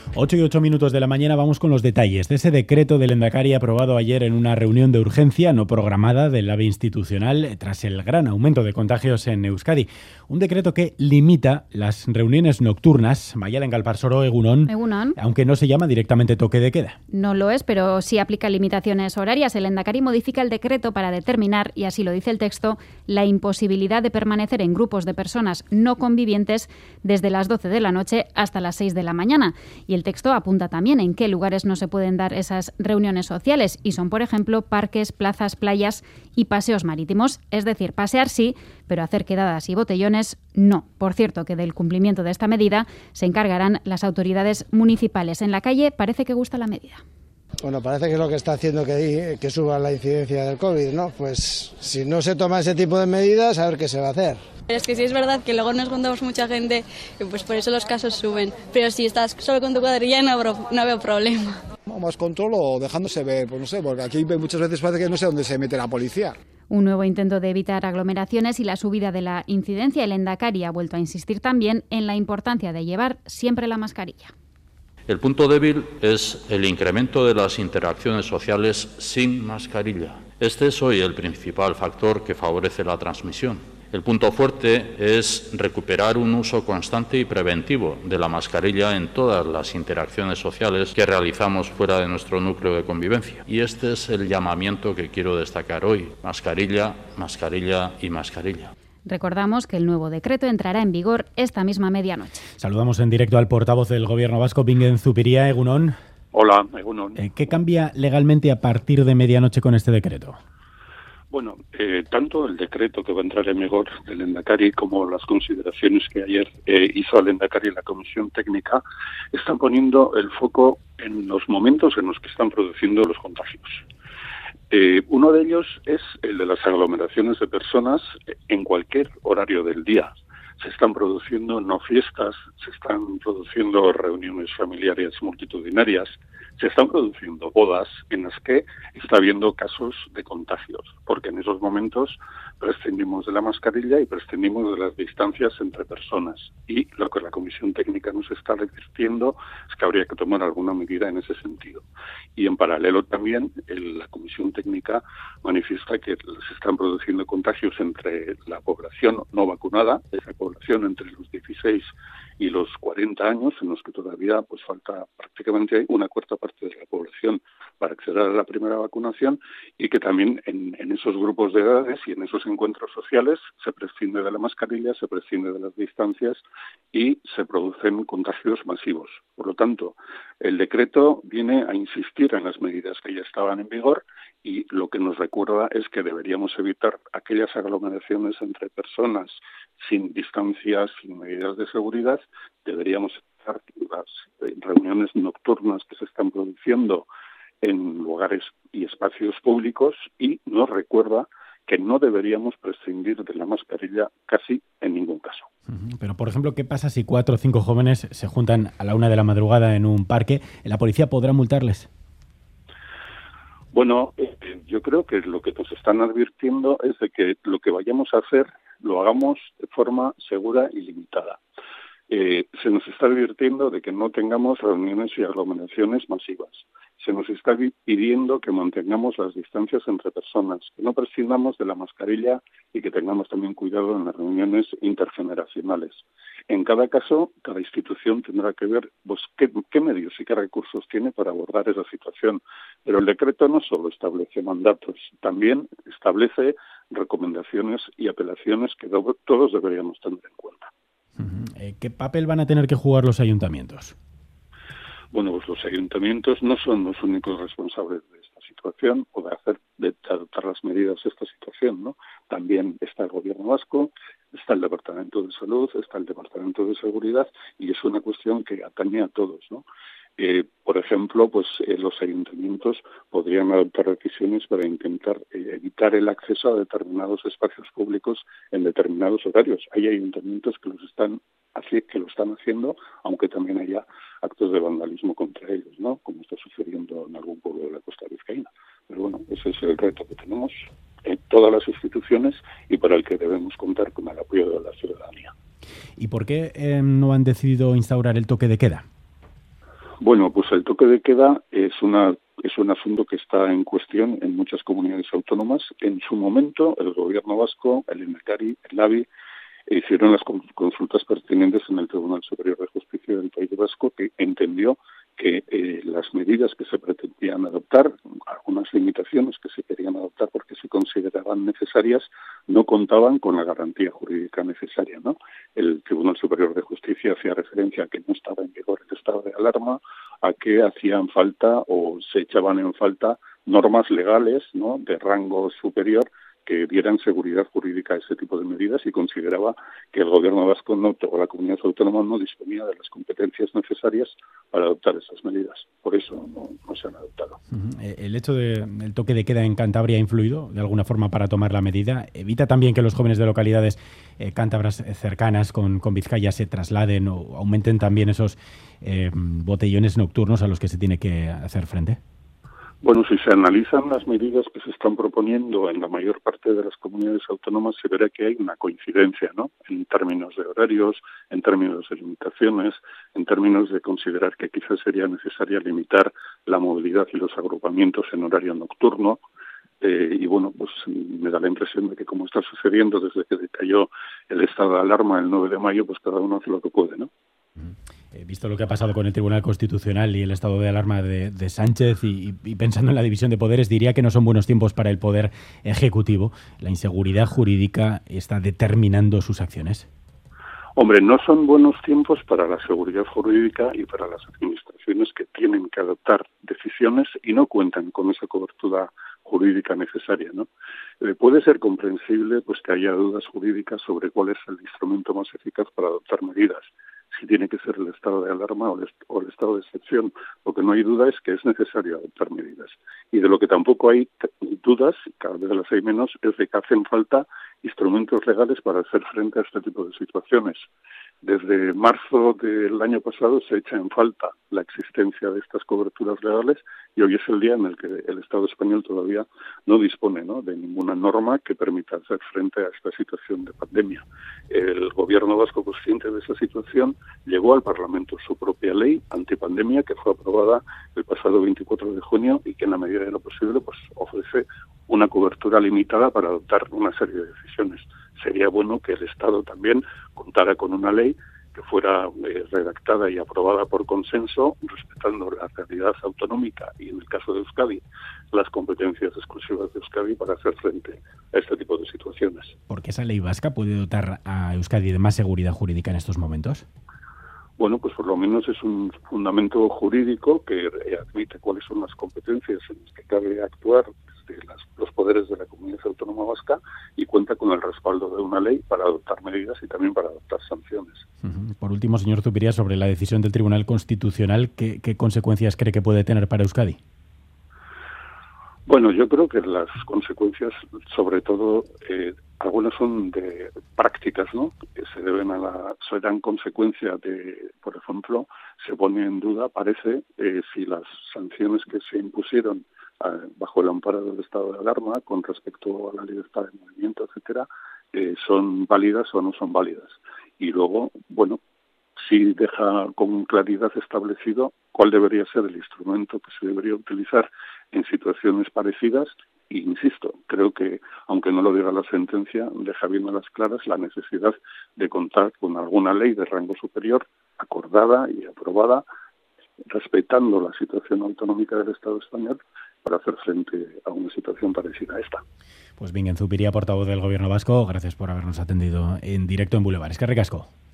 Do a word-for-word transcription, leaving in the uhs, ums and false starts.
ocho y ocho minutos de la mañana vamos con los detalles de ese decreto del Lehendakari aprobado ayer en una reunión de urgencia no programada del AVE institucional tras el gran aumento de contagios en Euskadi. Un decreto que limita las reuniones nocturnas, Mayalen Galparsoro, Egunon, Egunon, aunque no se llama directamente toque de queda. No lo es, pero sí aplica limitaciones horarias. El Lehendakari modifica el decreto para determinar, y así lo dice el texto, la imposibilidad de permanecer en grupos de personas no convivientes desde las doce de la noche hasta las seis de la mañana. Y el texto apunta también en qué lugares no se pueden dar esas reuniones sociales y son, por ejemplo, parques, plazas, playas y paseos marítimos. Es decir, pasear sí, pero hacer quedadas y botellones no. Por cierto, que del cumplimiento de esta medida se encargarán las autoridades municipales. En la calle parece que gusta la medida. Bueno, parece que es lo que está haciendo que, que suba la incidencia del COVID, ¿no? Pues si no se toma ese tipo de medidas, a ver qué se va a hacer. Es que sí es verdad que luego nos juntamos mucha gente y pues por eso los casos suben. Pero si estás solo con tu cuadrilla no, no veo problema. Más control o dejándose ver, pues no sé, porque aquí muchas veces parece que no sé dónde se mete la policía. Un nuevo intento de evitar aglomeraciones y la subida de la incidencia. El Lehendakari ha vuelto a insistir también en la importancia de llevar siempre la mascarilla. El punto débil es el incremento de las interacciones sociales sin mascarilla. Este es hoy el principal factor que favorece la transmisión. El punto fuerte es recuperar un uso constante y preventivo de la mascarilla en todas las interacciones sociales que realizamos fuera de nuestro núcleo de convivencia. Y este es el llamamiento que quiero destacar hoy. Mascarilla, mascarilla y mascarilla. Recordamos que el nuevo decreto entrará en vigor esta misma medianoche. Saludamos en directo al portavoz del Gobierno vasco, Bingen Zupiria. Egunon. Hola, Egunon. Eh, ¿Qué cambia legalmente a partir de medianoche con este decreto? Bueno, eh, tanto el decreto que va a entrar en vigor del Lehendakari como las consideraciones que ayer eh, hizo el Lehendakari en la Comisión Técnica están poniendo el foco en los momentos en los que están produciendo los contagios. Eh, uno de ellos es el de las aglomeraciones de personas en cualquier horario del día. Se están produciendo no fiestas, se están produciendo reuniones familiares multitudinarias, se están produciendo bodas en las que está habiendo casos de contagios, porque en esos momentos prescindimos de la mascarilla y prescindimos de las distancias entre personas. Y lo que la Comisión Técnica nos está advirtiendo es que habría que tomar alguna medida en ese sentido. Y en paralelo también el, la Comisión Técnica manifiesta que se están produciendo contagios entre la población no vacunada, esa población entre los dieciséis y los cuarenta años, en los que todavía pues falta prácticamente una cuarta parte de la población para acceder a la primera vacunación, y que también en, en esos grupos de edades y en esos encuentros sociales se prescinde de la mascarilla, se prescinde de las distancias y se producen contagios masivos. Por lo tanto, el decreto viene a insistir en las medidas que ya estaban en vigor, y lo que nos recuerda es que deberíamos evitar aquellas aglomeraciones entre personas sin distancias, sin medidas de seguridad. Deberíamos evitar las reuniones nocturnas que se están produciendo en lugares y espacios públicos, y nos recuerda que no deberíamos prescindir de la mascarilla casi en ningún caso. Pero, por ejemplo, ¿qué pasa si cuatro o cinco jóvenes se juntan a la una de la madrugada en un parque? ¿La policía podrá multarles? Bueno, eh, yo creo que lo que nos están advirtiendo es de que lo que vayamos a hacer lo hagamos de forma segura y limitada. Eh, se nos está advirtiendo de que no tengamos reuniones y aglomeraciones masivas. Se nos está pidiendo que mantengamos las distancias entre personas, que no prescindamos de la mascarilla y que tengamos también cuidado en las reuniones intergeneracionales. En cada caso, cada institución tendrá que ver pues, qué, qué medios y qué recursos tiene para abordar esa situación. Pero el decreto no solo establece mandatos, también establece recomendaciones y apelaciones que do- todos deberíamos tener en cuenta. ¿Qué papel van a tener que jugar los ayuntamientos? Bueno, pues los ayuntamientos no son los únicos responsables de esta situación o de hacer, de adoptar las medidas de esta situación, ¿no? También está el Gobierno vasco, está el Departamento de Salud, está el Departamento de Seguridad, y es una cuestión que atañe a todos, ¿no? Eh, por ejemplo, pues eh, los ayuntamientos podrían adoptar decisiones para intentar eh, evitar el acceso a determinados espacios públicos en determinados horarios. Hay ayuntamientos que los están así que lo están haciendo, aunque también haya actos de vandalismo contra ellos, ¿no? Como está sucediendo en algún pueblo de la costa vizcaína. Pero bueno, ese es el reto que tenemos en todas las instituciones y para el que debemos contar con el apoyo de la ciudadanía. ¿Y por qué eh, no han decidido instaurar el toque de queda? Bueno, pues el toque de queda es una es un asunto que está en cuestión en muchas comunidades autónomas. En su momento, el Gobierno vasco, el Lehendakari, el Labi, hicieron las consultas pertinentes en el Tribunal Superior de Justicia del País Vasco, que entendió que eh, las medidas que se pretendían adoptar, algunas limitaciones que se querían adoptar porque se consideraban necesarias, no contaban con la garantía jurídica necesaria, ¿no? El Tribunal Superior de Justicia hacía referencia a que no estaba en vigor el estado de alarma, a que hacían falta o se echaban en falta normas legales, ¿no?, de rango superior que dieran seguridad jurídica a ese tipo de medidas, y consideraba que el Gobierno vasco no, o la comunidad autónoma no disponía de las competencias necesarias para adoptar esas medidas. Por eso no, no se han adoptado. Uh-huh. El hecho del toque de queda en Cantabria ha influido de alguna forma para tomar la medida. ¿Evita también que los jóvenes de localidades eh, cántabras cercanas con, con Vizcaya se trasladen o aumenten también esos eh, botellones nocturnos a los que se tiene que hacer frente? Bueno, si se analizan las medidas que se están proponiendo en la mayor parte de las comunidades autónomas, se verá que hay una coincidencia, ¿no?, en términos de horarios, en términos de limitaciones, en términos de considerar que quizás sería necesaria limitar la movilidad y los agrupamientos en horario nocturno. Eh, y bueno, pues me da la impresión de que, como está sucediendo desde que decayó el estado de alarma el nueve de mayo, pues cada uno hace lo que puede, ¿no? Eh, visto lo que ha pasado con el Tribunal Constitucional y el estado de alarma de, de Sánchez y, y pensando en la división de poderes, diría que no son buenos tiempos para el Poder Ejecutivo. ¿La inseguridad jurídica está determinando sus acciones? Hombre, no son buenos tiempos para la seguridad jurídica y para las administraciones que tienen que adoptar decisiones y no cuentan con esa cobertura jurídica necesaria, ¿no? Eh, puede ser comprensible pues que haya dudas jurídicas sobre cuál es el instrumento más eficaz para adoptar medidas, si tiene que ser el estado de alarma o el, est- o el estado de excepción. Lo que no hay duda es que es necesario adoptar medidas. Y de lo que tampoco hay t- dudas, cada vez las hay menos, es de que hacen falta instrumentos legales para hacer frente a este tipo de situaciones. Desde marzo del año pasado se echa en falta la existencia de estas coberturas legales y hoy es el día en el que el Estado español todavía no dispone, ¿no?, de ninguna norma que permita hacer frente a esta situación de pandemia. El Gobierno vasco, consciente de esa situación, llevó al Parlamento su propia ley antipandemia, que fue aprobada el pasado veinticuatro de junio y que en la medida de lo posible pues ofrece una cobertura limitada para adoptar una serie de decisiones. Sería bueno que el Estado también contara con una ley que fuera eh, redactada y aprobada por consenso, respetando la realidad autonómica y, en el caso de Euskadi, las competencias exclusivas de Euskadi para hacer frente a este tipo de situaciones. ¿Por qué esa ley vasca puede dotar a Euskadi de más seguridad jurídica en estos momentos? Bueno, pues por lo menos es un fundamento jurídico que admite cuáles son las competencias en las que cabe actuar desde las, los poderes de la Comunidad Autónoma Vasca y cuenta con el respaldo de una ley para adoptar medidas y también para adoptar sanciones. Uh-huh. Por último, señor Zupiria, sobre la decisión del Tribunal Constitucional, ¿qué, qué consecuencias cree que puede tener para Euskadi? Bueno, yo creo que las consecuencias, sobre todo, eh, algunas son de prácticas, ¿no?, que se deben a la, se dan consecuencia de, por ejemplo, se pone en duda, parece, eh, si las sanciones que se impusieron eh, bajo el amparo del estado de alarma con respecto a la libertad de movimiento, etcétera, eh, son válidas o no son válidas. Y luego, bueno, sí deja con claridad establecido cuál debería ser el instrumento que se debería utilizar en situaciones parecidas. E insisto, creo que, aunque no lo diga la sentencia, deja bien a las claras la necesidad de contar con alguna ley de rango superior, acordada y aprobada, respetando la situación autonómica del Estado español, para hacer frente a una situación parecida a esta. Pues Bingen Zupiria, portavoz del Gobierno vasco, gracias por habernos atendido en directo en Boulevard. Es que ricasco.